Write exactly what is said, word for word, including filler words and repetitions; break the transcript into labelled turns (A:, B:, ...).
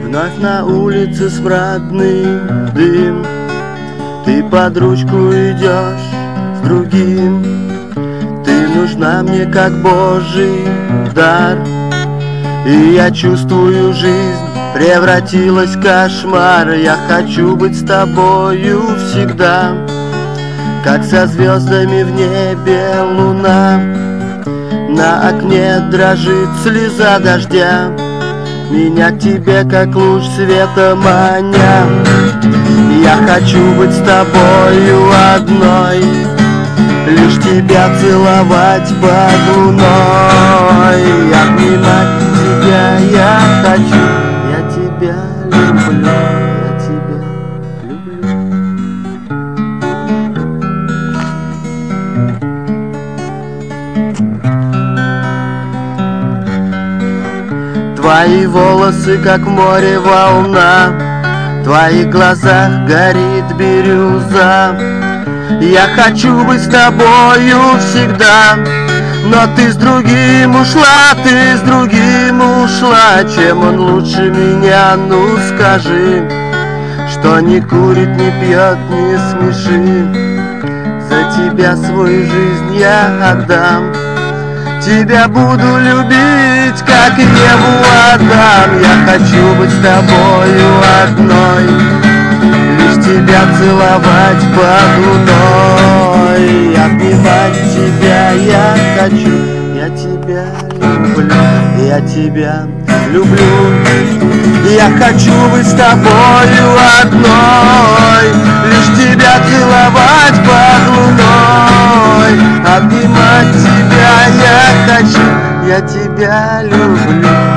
A: Вновь на улице смрадный дым, ты под ручку идешь с другим. Ты нужна мне как Божий дар, и я чувствую, жизнь превратилась в кошмар. Я хочу быть с тобою всегда, как со звездами в небе луна. На окне дрожит слеза дождя, меня к тебе как луч света маня. Я хочу быть с тобою одной, лишь тебя целовать под луной. Обнимать тебя я хочу, я тебя люблю, я тебя люблю. Твои волосы, как в море волна, в твоих глазах горит бирюза. Я хочу быть с тобою всегда, но ты с другим ушла, ты с другим ушла. Чем он лучше меня, ну скажи, что не курит, не пьет, не смеши. За тебя свою жизнь я отдам, тебя буду любить, как Еву Адам. Я хочу быть с тобою одной, лишь тебя целовать под луной. Обнимать тебя я хочу, я тебя люблю, я тебя люблю. Я хочу быть с тобою одной, лишь тебя целовать под луной. Обнимать тебя я хочу, я тебя люблю.